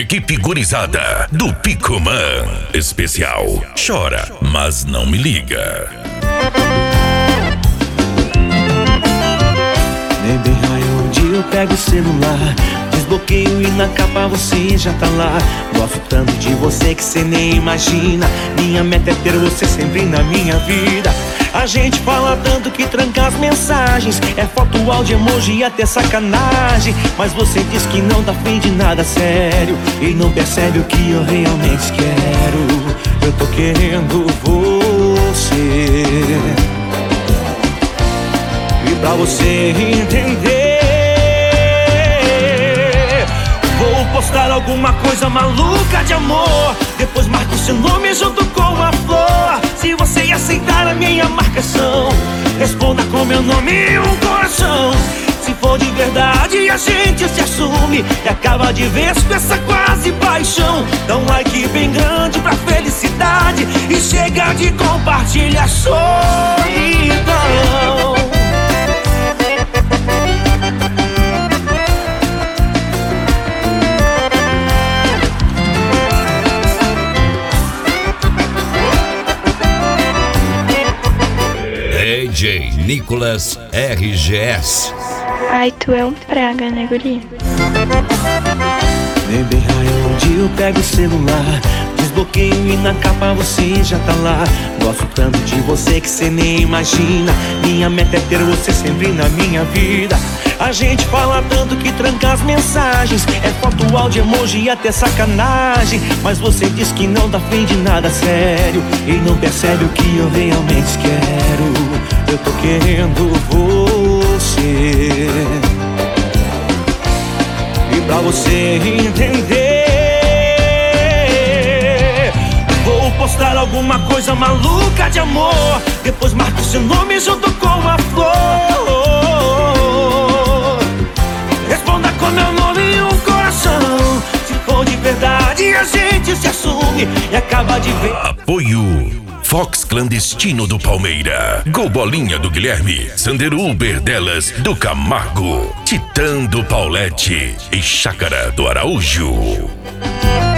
equipe gurizada do Picumã. Especial Chora, mas não me liga. Nem bem raio onde eu pego o celular, desbloqueio e na capa você já tá lá. Gosto tanto de você que cê nem imagina. Minha meta é ter você sempre na minha vida. A gente fala tanto que tranca as mensagens, é foto, áudio, emoji e até sacanagem. Mas você diz que não tá afim de nada sério e não percebe o que eu realmente quero. Eu tô querendo você, e pra você entender, vou postar alguma coisa maluca de amor. Depois marco seu nome junto com a flor. Se você aceitar a minha marcação, responda com meu nome e um coração. Se for de verdade, a gente se assume e acaba de vez com essa quase paixão. Dá um like bem grande pra felicidade e chega de compartilhar solidão. DJ Nicolas RGS. Ai, tu é um praga, né, guri? Nem bem raio onde eu pego o celular, desbloqueio e na capa você já tá lá. Gosto tanto de você que cê nem imagina. Minha meta é ter você sempre na minha vida. A gente fala tanto que tranca as mensagens, é foto, áudio, emoji e até sacanagem. Mas você diz que não tá afim de nada sério e não percebe o que eu realmente quero. Eu tô querendo você, e pra você entender, vou postar alguma coisa maluca de amor. Depois marco seu nome junto com a flor. Responda com meu nome e um coração. Se for de verdade, a gente se assume e acaba de ver. Apoio Fox Clandestino do Palmeira, Gol Bolinha do Guilherme, Sander Uber delas do Camargo, Titã do Paulette e Chácara do Araújo.